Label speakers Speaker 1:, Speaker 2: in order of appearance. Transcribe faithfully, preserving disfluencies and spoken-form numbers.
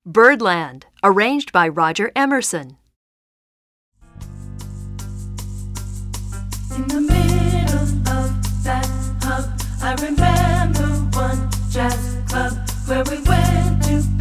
Speaker 1: Birdland, arranged by Roger Emerson.
Speaker 2: In the middle of that hub, I remember one jazz club where we went to